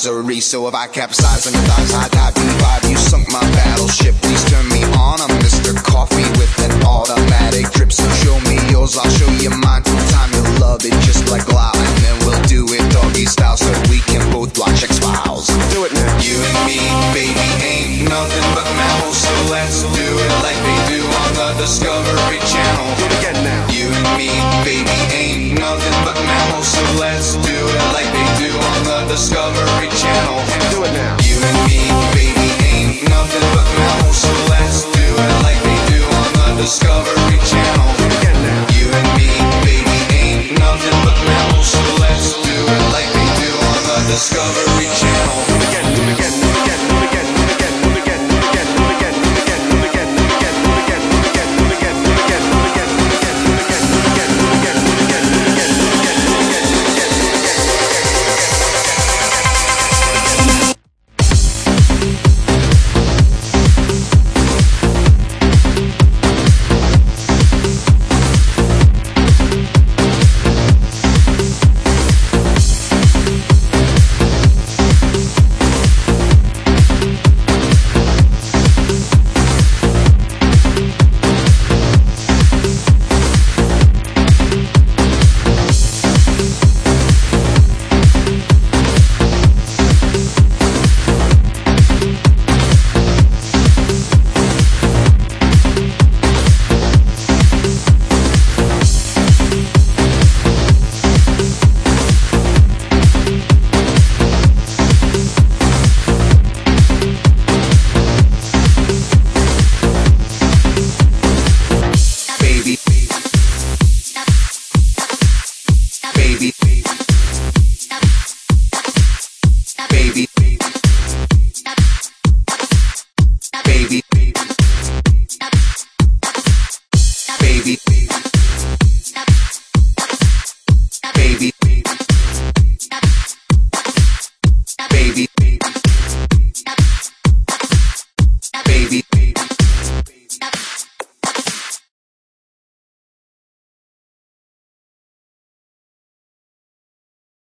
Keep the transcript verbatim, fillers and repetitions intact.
misery. So if I capsize and thighs, I dive you vibe, you sunk my battleship. Please turn me on, I'm Mister Coffee with an automatic drip. So show me yours, I'll show you mine. From time you'll love it just like Lyle, and then we'll do it doggy style so we can both watch X-Files. Do it now. You and me, baby, ain't nothing but mammals, so let's do it like they do on the Discovery Channel.